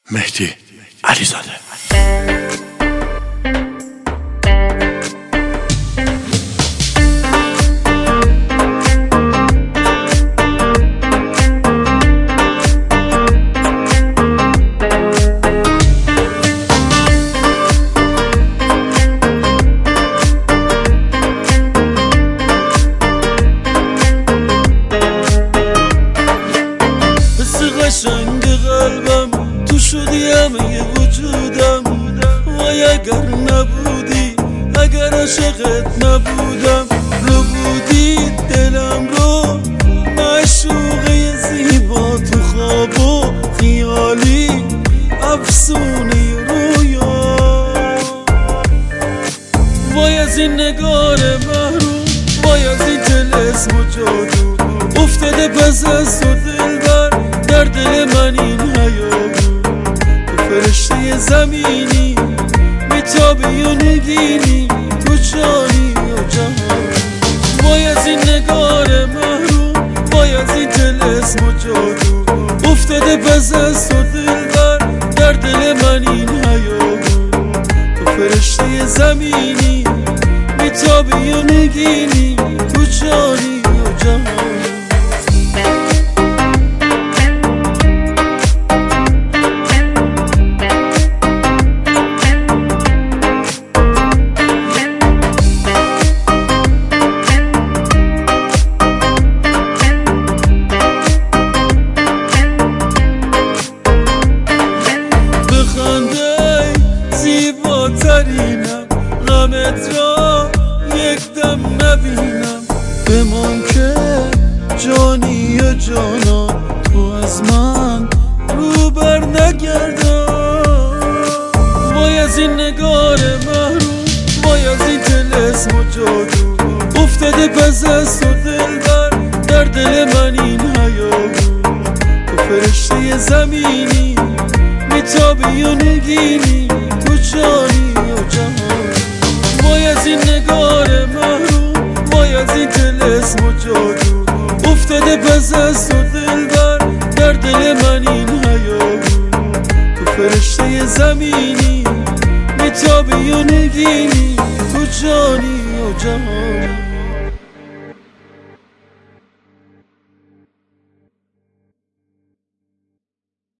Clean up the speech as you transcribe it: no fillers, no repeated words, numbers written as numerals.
مهدی علیزاده. قشنگ قلبم تو شدی همه وجودم، وای اگر نبودی، اگر عاشقت نبودم، رو بودی دلم رو معشوقه زیبا تو خواب و خیالی افسونی رویا. وای از این نگار محروم، وای از این طلسم و جادو افتاده پس از تو دلبر در دل من این حیا بود. تو فرشته زمینی میتابی و نگینی، تو جانی و جهان. وای از این نگار محروم، وای از این طلسم و جادو افتاده پس از تو دلبر در دل من این حیا بود. تو فرشته زمینی میتابی و نگینی، تو جانی و جهان. زیباترینم غمت را یک دم نبینم، بمان که جانی و جانان تو از من رو بر نگردان. وای از این نگار محروم، وای از این طلسم و جادو افتاده پس از تو دلبر در دل من این حیا بود. تو فرشته زمینی میتابی و نگینی، تو جانی و جهان. وای از این نگار محروم، وای از این طلسم و جادو افتاده پس از تو دلبر در دل من این حیا بود. تو فرشته زمینی میتابی و نگینی، تو جانی و جهان.